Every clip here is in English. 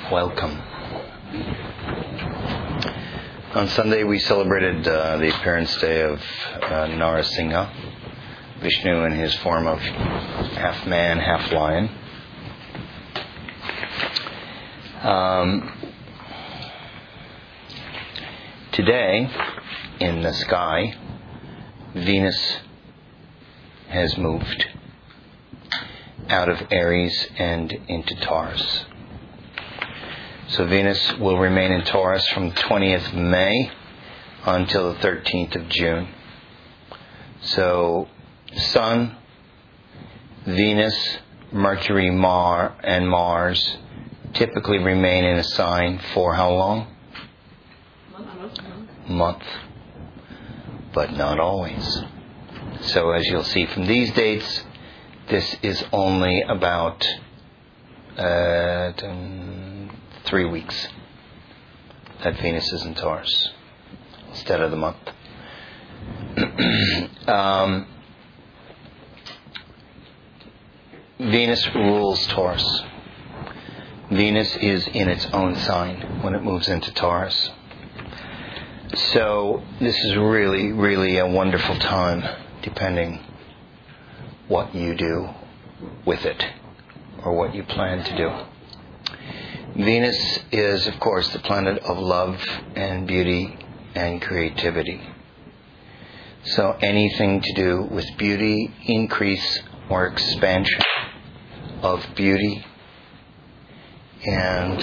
Welcome. On Sunday we celebrated the appearance day of Narasingha, Vishnu in his form of half man, half lion. Today, in the sky, Venus has moved out of Aries and into Taurus. So Venus will remain in Taurus from the 20th of May until the 13th of June. So Sun, Venus, Mercury, and Mars typically remain in a sign for how long? Month. But not always. So as you'll see from these dates, this is only about 3 weeks that Venus is in Taurus instead of the month. Venus rules Taurus. Venus is in its own sign when it moves into Taurus. So this is really, really a wonderful time, depending what you do with it or what you plan to do. Venus is, of course, the planet of love and beauty and creativity. So anything to do with beauty, increase or expansion of beauty, and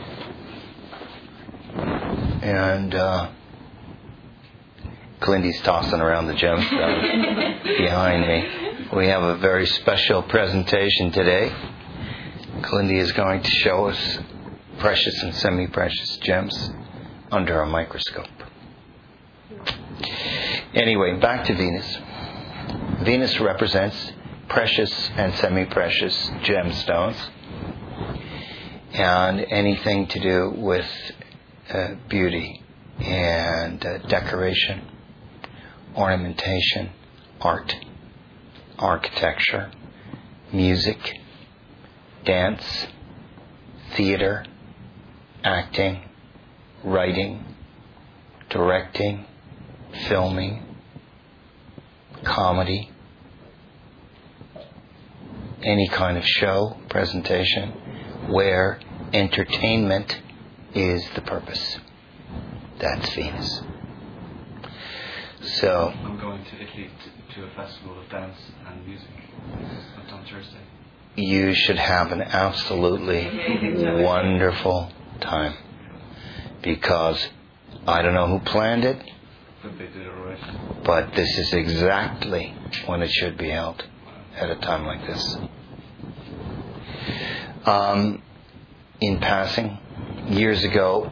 Clindy's tossing around the gemstones behind me. We have a very special presentation today. Clindy is going to show us precious and semi-precious gems under a microscope. Anyway, back to Venus. Venus represents precious and semi-precious gemstones and anything to do with beauty and decoration, ornamentation, art, architecture, music, dance, theater, acting, writing, directing, filming, comedy, any kind of show, presentation, where entertainment is the purpose. That's Venus. So I'm going to Italy to a festival of dance and music on Thursday. You should have an absolutely wonderful time, because I don't know who planned it, But they did it right. but this is exactly when it should be held, at a time like this. In passing, years ago,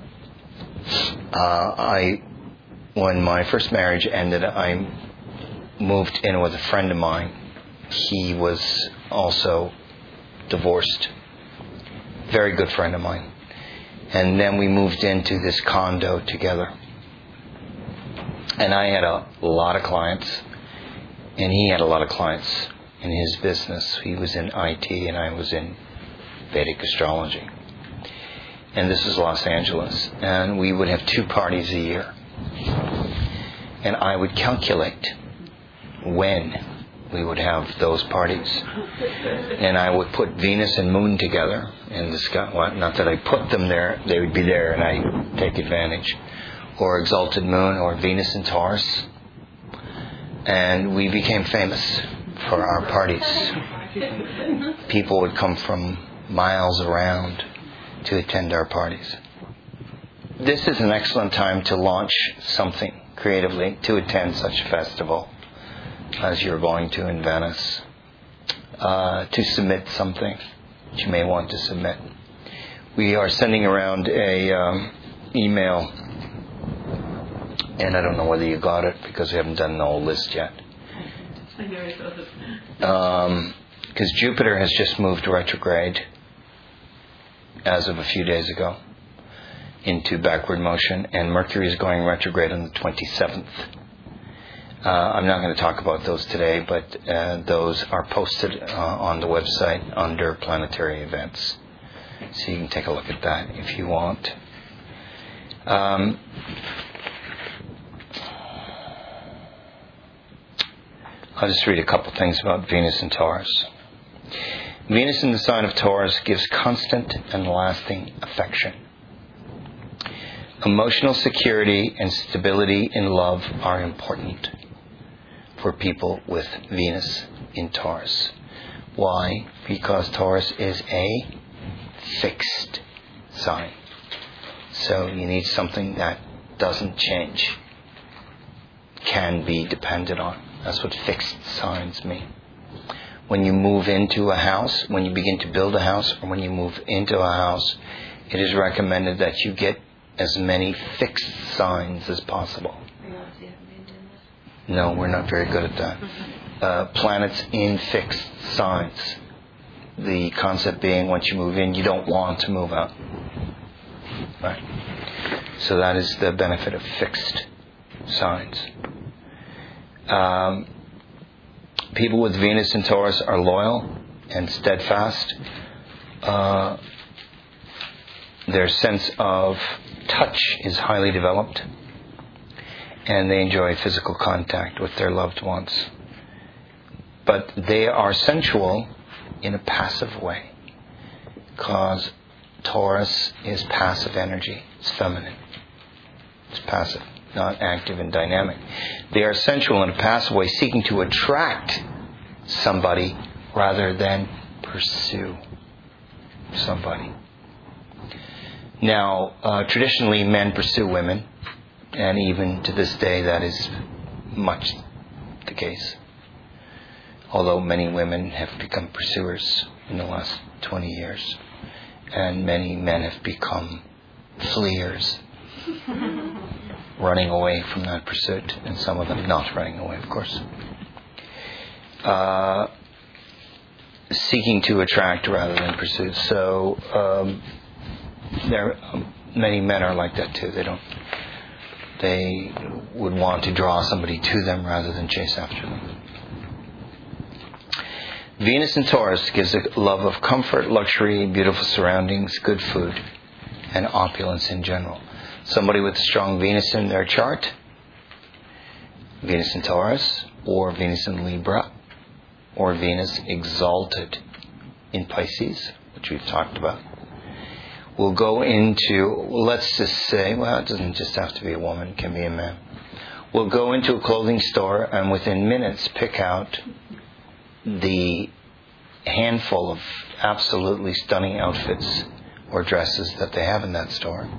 when my first marriage ended, I moved in with a friend of mine. He was also divorced. Very good friend of mine. And then we moved into this condo together. And I had a lot of clients, and he had a lot of clients in his business. He was in IT and I was in Vedic astrology. And this is Los Angeles. And we would have 2 parties a year. And I would calculate when we would have those parties. And I would put Venus and Moon together in the sky. Well, not that I put them there, they would be there and I take advantage. Or Exalted Moon or Venus and Taurus. And we became famous for our parties. People would come from miles around to attend our parties. This is an excellent time to launch something creatively, to attend such a festival as you're going to in Venice, to submit something that you may want to submit. We are sending around a email, and I don't know whether you got it because we haven't done the whole list yet. I know I got it. Because Jupiter has just moved retrograde as of a few days ago into backward motion, and Mercury is going retrograde on the 27th. I'm not going to talk about those today, but those are posted on the website under planetary events. So you can take a look at that if you want. I'll just read a couple things about Venus and Taurus. Venus in the sign of Taurus gives constant and lasting affection. Emotional security and stability in love are important for people with Venus in Taurus. Why? Because Taurus is a fixed sign. So you need something that doesn't change, can be depended on. That's what fixed signs mean. When you move into a house, when you begin to build a house, or when you move into a house, it is recommended that you get as many fixed signs as possible. No, we're not very good at that. Planets in fixed signs. The concept being, once you move in, you don't want to move out. Right? So that is the benefit of fixed signs. People with Venus in Taurus are loyal and steadfast. Their sense of touch is highly developed, and they enjoy physical contact with their loved ones. But they are sensual in a passive way, because Taurus is passive energy. It's feminine. It's passive, not active and dynamic. They are sensual in a passive way, seeking to attract somebody rather than pursue somebody. Now, traditionally men pursue women, and even to this day that is much the case. Although many women have become pursuers in the last 20 years, and many men have become fleers, running away from that pursuit, and some of them not running away, of course. Seeking to attract rather than pursue. So many men are like that too. They would want to draw somebody to them rather than chase after them. Venus in Taurus gives a love of comfort, luxury, beautiful surroundings, good food, and opulence in general. Somebody with strong Venus in their chart, Venus in Taurus, or Venus in Libra, or Venus exalted in Pisces, which we've talked about, will go into, let's just say, well, it doesn't just have to be a woman, it can be a man. Will go into a clothing store and within minutes pick out the handful of absolutely stunning outfits or dresses that they have in that store.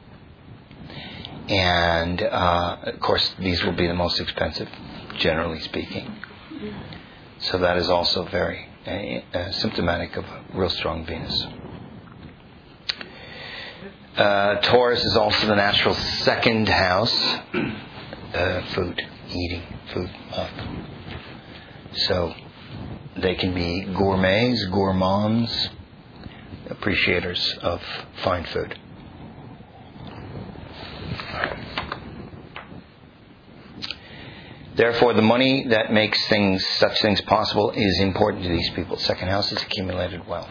And, of course, these will be the most expensive, generally speaking. So that is also very symptomatic of a real strong Venus. Taurus is also the natural second house. Food, eating, food. So they can be gourmets, gourmands, appreciators of fine food. Therefore, the money that makes such things possible is important to these people. Second house is accumulated wealth.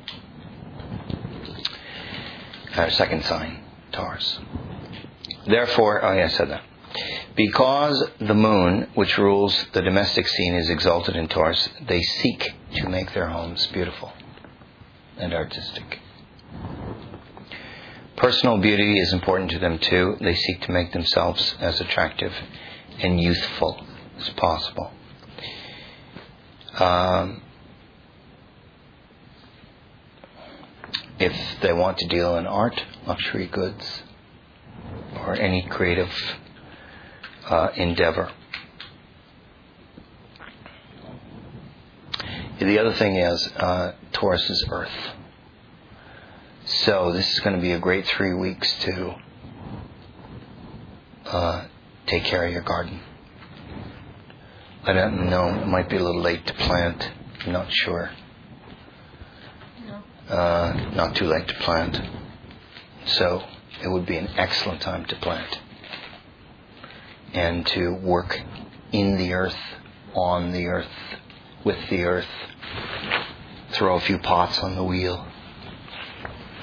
Second sign, Taurus. Therefore, I said that. Because the moon, which rules the domestic scene, is exalted in Taurus, they seek to make their homes beautiful and artistic. Personal beauty is important to them too. They seek to make themselves as attractive and youthful as possible. If they want to deal in art, luxury goods, or any creative endeavor. The other thing is, Taurus is earth. So this is going to be a great 3 weeks to take care of your garden. I don't know, it might be a little late to plant. I'm not sure. Not too late to plant. So it would be an excellent time to plant. And to work in the earth, on the earth, with the earth. Throw a few pots on the wheel.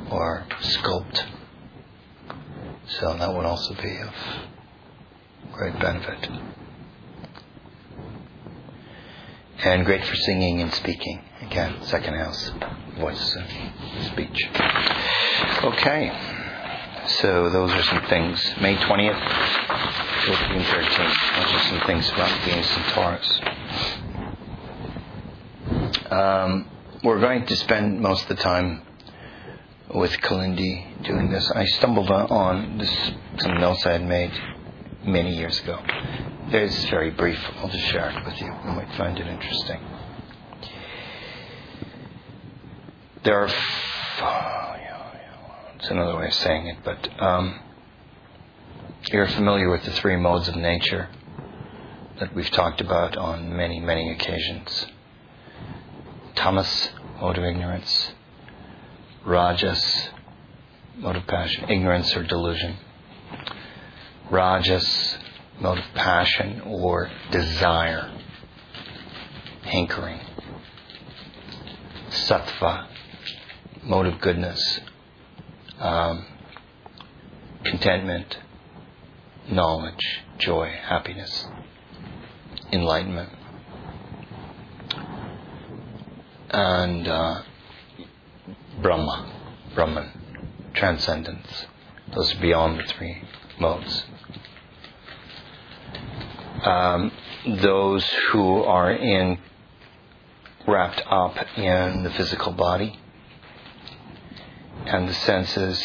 or sculpt. So that would also be of great benefit. And great for singing and speaking. Again, second house, voice and speech. Okay, so those are some things. May 20th to June 13th. Those are some things about Venus and Taurus. We're going to spend most of the time with Kalindi doing this. I stumbled on some notes I had made many years ago. It's very brief. I'll just share it with you. You might find it interesting. There are... it's another way of saying it, but you're familiar with the three modes of nature that we've talked about on many, many occasions. Tamas, mode of ignorance. Rajas, mode of passion, ignorance or delusion. Rajas, mode of passion or desire, hankering. Sattva, mode of goodness, contentment, knowledge, joy, happiness, enlightenment. And Brahman, transcendence. Those are beyond the three modes. Those who are wrapped up in the physical body and the senses,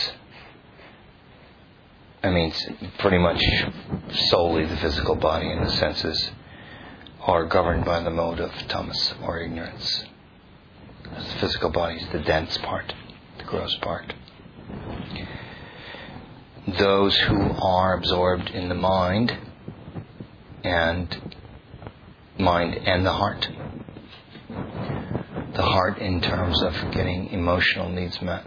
pretty much solely the physical body and the senses, are governed by the mode of tamas or ignorance. The physical body is the dense part, the gross part. Those who are absorbed in the mind and the heart. The heart in terms of getting emotional needs met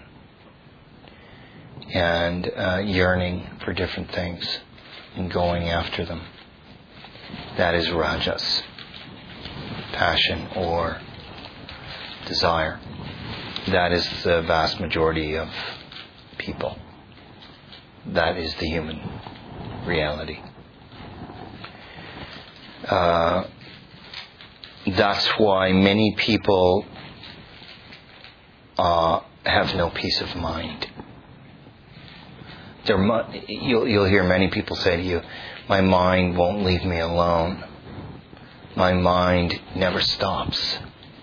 and yearning for different things and going after them. That is rajas, passion or desire. That is the vast majority of people. That is the human reality. That's why many people have no peace of mind. You'll hear many people say to you, "My mind won't leave me alone. My mind never stops.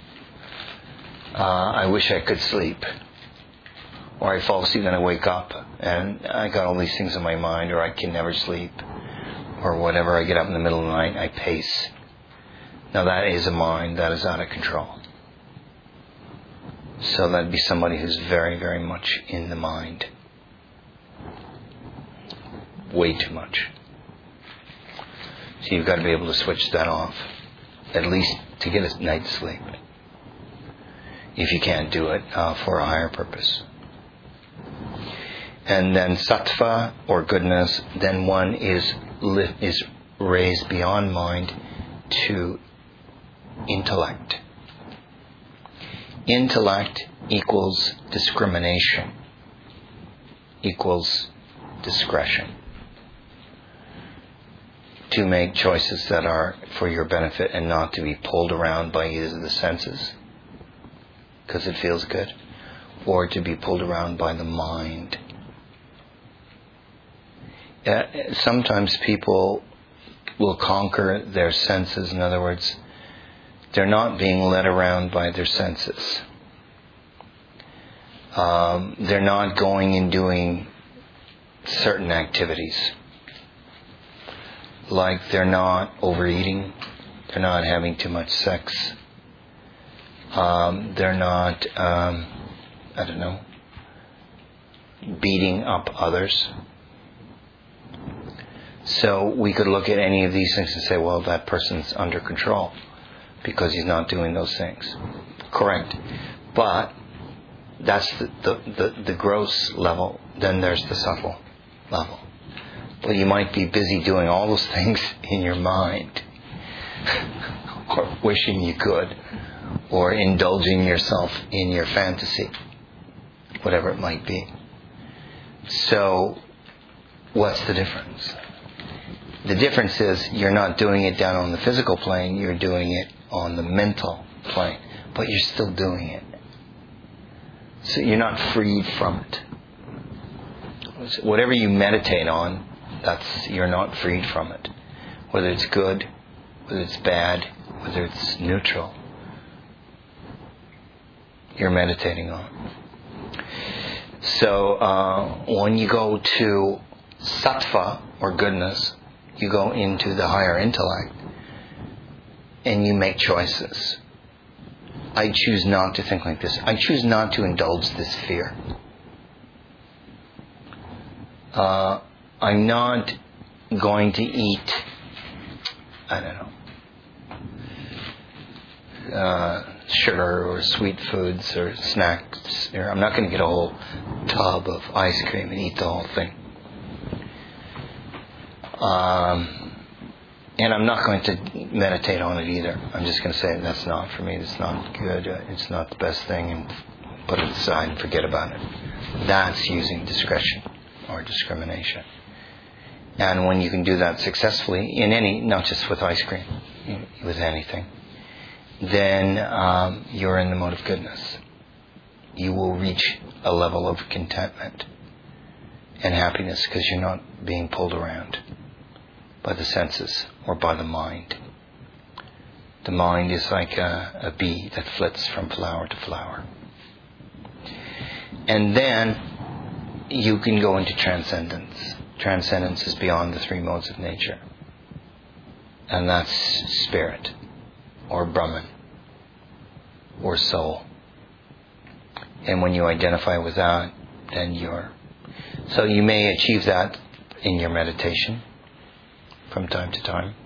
I wish I could sleep." Or I fall asleep and I wake up and I got all these things in my mind, or I can never sleep, or whatever. I get up in the middle of the night and I pace. Now that is a mind that is out of control. So that'd be somebody who's very, very much in the mind. Way too much. So you've got to be able to switch that off, at least to get a night's sleep. If you can't do it for a higher purpose. And then sattva or goodness, then one is raised beyond mind to intellect. Intellect equals discrimination, equals discretion. To make choices that are for your benefit and not to be pulled around by either the senses, because it feels good, or to be pulled around by the mind. Sometimes people will conquer their senses. In other words, they're not being led around by their senses. They're not going and doing certain activities. Like they're not overeating, they're not having too much sex, they're not, beating up others. So we could look at any of these things and say, well, that person's under control because he's not doing those things. Correct. But that's the gross level. Then there's the subtle level. Well, you might be busy doing all those things in your mind, or wishing you could, or indulging yourself in your fantasy. whatever it might be. So, what's the difference? The difference is you're not doing it down on the physical plane, you're doing it on the mental plane, but you're still doing it. So you're not freed from it. So whatever you meditate on, you're not freed from it. Whether it's good, whether it's bad, whether it's neutral, you're meditating on. So when you go to sattva, or goodness, you go into the higher intellect and you make choices. I choose not to think like this. I choose not to indulge this fear. I'm not going to eat, I don't know, sugar or sweet foods or snacks. I'm not going to get a whole tub of ice cream and eat the whole thing. And I'm not going to meditate on it either. I'm just going to say that's not for me. It's not good. It's not the best thing, and put it aside and forget about it. That's using discretion or discrimination. And when you can do that successfully in any, not just with ice cream, with anything, then you're in the mode of goodness. You will reach a level of contentment and happiness because you're not being pulled around by the senses or by the mind. The mind is like a bee that flits from flower to flower. And then you can go into transcendence. Transcendence is beyond the three modes of nature. And that's spirit, or Brahman, or soul. And when you identify with that, then so you may achieve that in your meditation from time to time.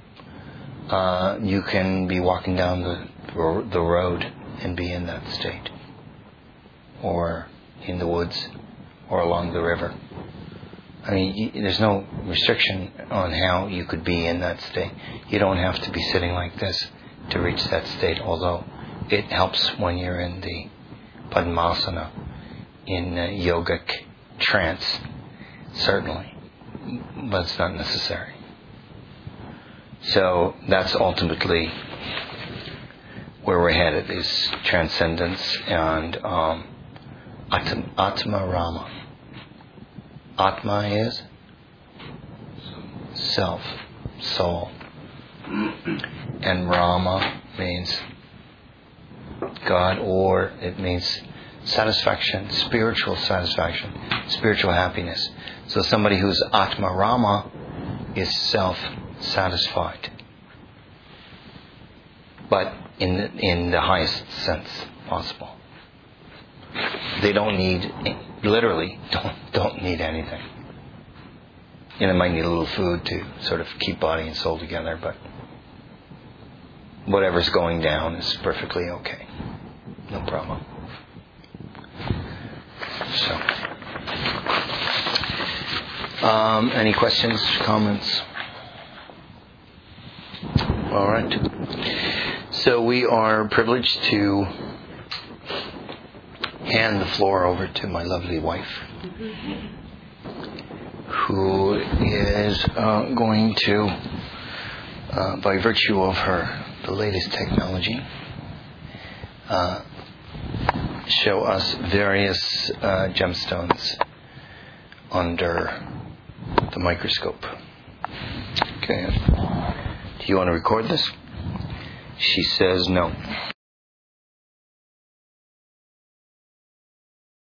You can be walking down the road and be in that state, or in the woods, or along the river. I mean, there's no restriction on how you could be in that state. You don't have to be sitting like this to reach that state, although it helps when you're in the Padmasana, in yogic trance, certainly, but it's not necessary. So that's ultimately where we're headed, is transcendence and Atma Rama. Atma is self, soul. And Rama means God, or it means satisfaction, spiritual happiness. So somebody who's Atma Rama is self-satisfied, but in the highest sense possible. They don't need, literally, don't need anything. They might need a little food to sort of keep body and soul together, but whatever's going down is perfectly okay. No problem. So, any questions, comments? All right. So we are privileged to hand the floor over to my lovely wife, who is going to, by virtue of the latest technology, show us various gemstones under the microscope. Okay. Do you want to record this? She says no.